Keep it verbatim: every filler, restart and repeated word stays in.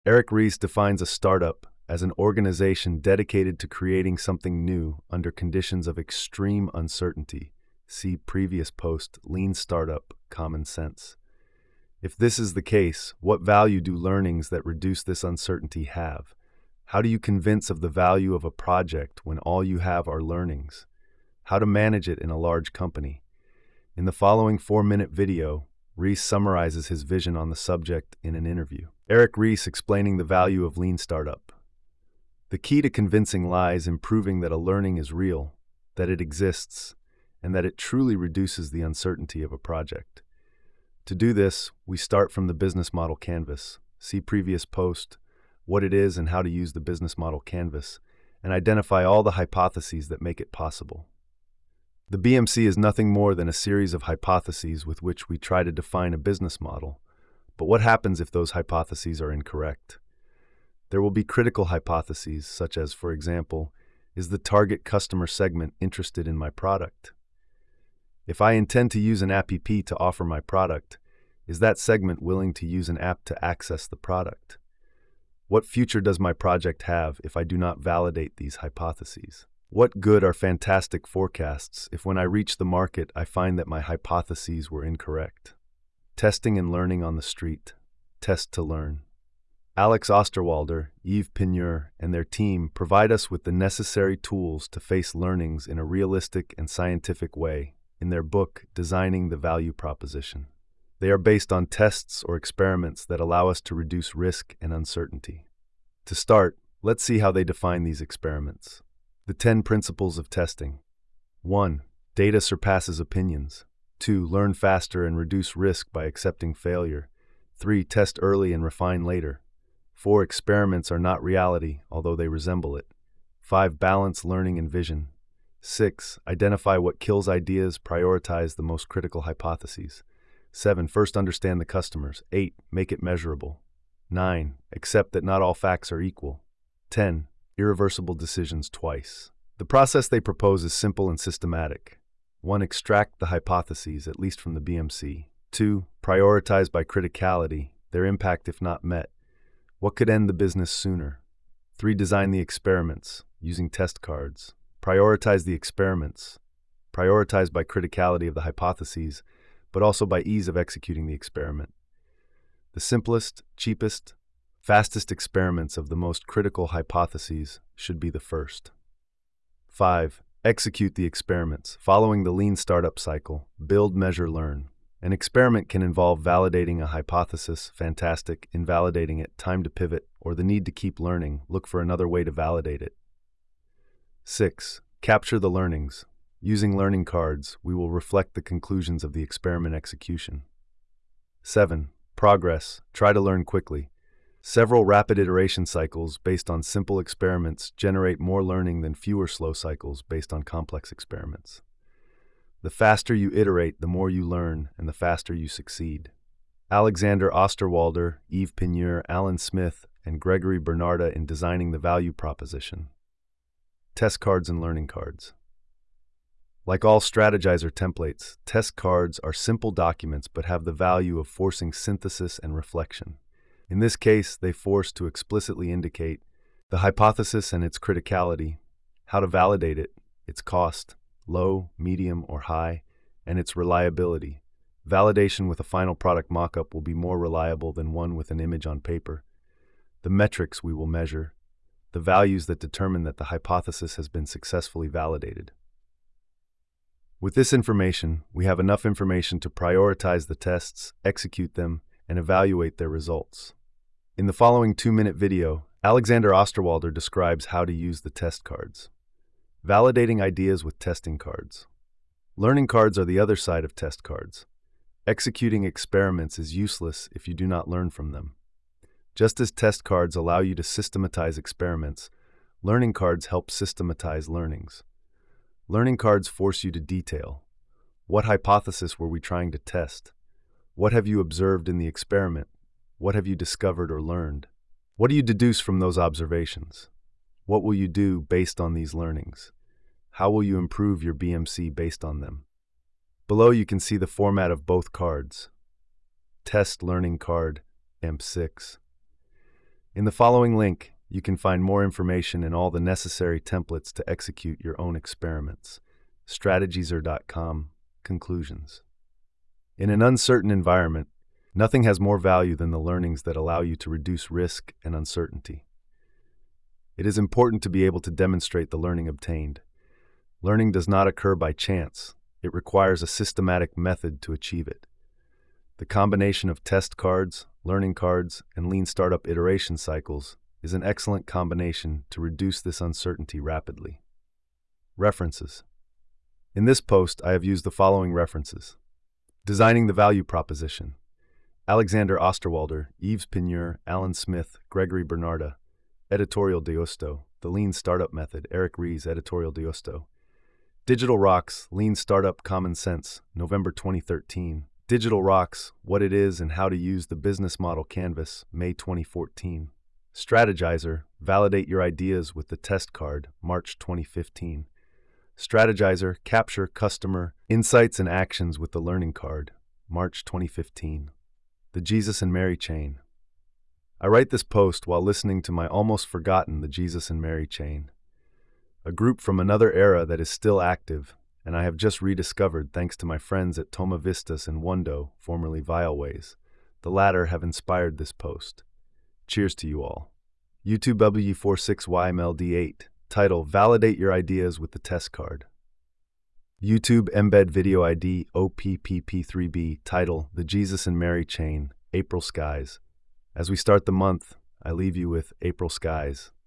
Eric Ries defines a startup as an organization dedicated to creating something new under conditions of extreme uncertainty. See previous post, Lean Startup, Common Sense. If this is the case, what value do learnings that reduce this uncertainty have? How do you convince of the value of a project when all you have are learnings? How to manage it in a large company? In the following four-minute video, Ries summarizes his vision on the subject in an interview. Eric Ries explaining the value of Lean Startup. The key to convincing lies in proving that a learning is real, that it exists, and that it truly reduces the uncertainty of a project. To do this, we start from the business model canvas. See previous post, what it is and how to use the business model canvas, and identify all the hypotheses that make it possible. The B M C is nothing more than a series of hypotheses with which we try to define a business model. But what happens if those hypotheses are incorrect? There will be critical hypotheses, such as, for example, is the target customer segment interested in my product? If I intend to use an app to offer my product, is that segment willing to use an app to access the product? What future does my project have if I do not validate these hypotheses? What good are fantastic forecasts if when I reach the market I find that my hypotheses were incorrect? Testing and learning on the street. Test to learn. Alex Osterwalder, Yves Pigneur, and their team provide us with the necessary tools to face learnings in a realistic and scientific way in their book, Designing the Value Proposition. They are based on tests or experiments that allow us to reduce risk and uncertainty. To start, let's see how they define these experiments. The ten principles of testing. one. Data surpasses opinions. two. Learn faster and reduce risk by accepting failure. three. Test early and refine later. four. Experiments are not reality, although they resemble it. five. Balance learning and vision. six. Identify what kills ideas, prioritize the most critical hypotheses. seven. First understand the customers. eight. Make it measurable. nine. Accept that not all facts are equal. ten. Irreversible decisions twice. The process they propose is simple and systematic. one. Extract the hypotheses, at least from the B M C. two. Prioritize by criticality, their impact if not met. What could end the business sooner? three. Design the experiments, using test cards. Prioritize the experiments. Prioritize by criticality of the hypotheses, but also by ease of executing the experiment. The simplest, cheapest, fastest experiments of the most critical hypotheses should be the first. five. Execute the experiments, following the Lean Startup cycle. Build, measure, learn. An experiment can involve validating a hypothesis, fantastic, invalidating it, time to pivot, or the need to keep learning, look for another way to validate it. six. Capture the learnings. Using learning cards, we will reflect the conclusions of the experiment execution. seven. Progress. Try to learn quickly. Several rapid iteration cycles based on simple experiments generate more learning than fewer slow cycles based on complex experiments. The faster you iterate, the more you learn, and the faster you succeed. Alexander Osterwalder, Yves Pigneur, Alan Smith, and Gregory Bernarda in Designing the Value Proposition. Test cards and learning cards. Like all strategizer templates, test cards are simple documents but have the value of forcing synthesis and reflection. In this case, they force to explicitly indicate the hypothesis and its criticality, how to validate it, its cost, low, medium, or high, and its reliability. Validation with a final product mock-up will be more reliable than one with an image on paper. The metrics we will measure, the values that determine that the hypothesis has been successfully validated. With this information, we have enough information to prioritize the tests, execute them, and evaluate their results. In the following two-minute video, Alexander Osterwalder describes how to use the test cards. Validating ideas with testing cards. Learning cards are the other side of test cards. Executing experiments is useless if you do not learn from them. Just as test cards allow you to systematize experiments, learning cards help systematize learnings. Learning cards force you to detail. What hypothesis were we trying to test? What have you observed in the experiment? What have you discovered or learned? What do you deduce from those observations? What will you do based on these learnings? How will you improve your B M C based on them? Below you can see the format of both cards. Test Learning Card, E M P six. In the following link, you can find more information and all the necessary templates to execute your own experiments. Strategizer dot com Conclusions. In an uncertain environment, nothing has more value than the learnings that allow you to reduce risk and uncertainty. It is important to be able to demonstrate the learning obtained. Learning does not occur by chance. It requires a systematic method to achieve it. The combination of test cards, learning cards, and lean startup iteration cycles is an excellent combination to reduce this uncertainty rapidly. References. In this post, I have used the following references. Designing the Value Proposition. Alexander Osterwalder, Yves Pigneur, Alan Smith, Gregory Bernarda. Editorial D'Osto, The Lean Startup Method, Eric Ries, Editorial D'Osto. Digital Rocks, Lean Startup Common Sense, November twenty thirteen. Digital Rocks, What It Is and How to Use the Business Model Canvas, May twenty fourteen. Strategizer, Validate Your Ideas with the Test Card, March twenty fifteen. Strategizer, Capture Customer Insights and Actions with the Learning Card, March twenty fifteen. The Jesus and Mary Chain. I write this post while listening to my almost forgotten The Jesus and Mary Chain, a group from another era that is still active, and I have just rediscovered thanks to my friends at Toma Vistas and Wundo, formerly Vileways. The latter have inspired this post. Cheers to you all. YouTube W forty-six Y M L D eight. Title, Validate Your Ideas with the Test Card. YouTube Embed Video I D O P P P three B. Title, The Jesus and Mary Chain, April Skies. As we start the month, I leave you with April Skies.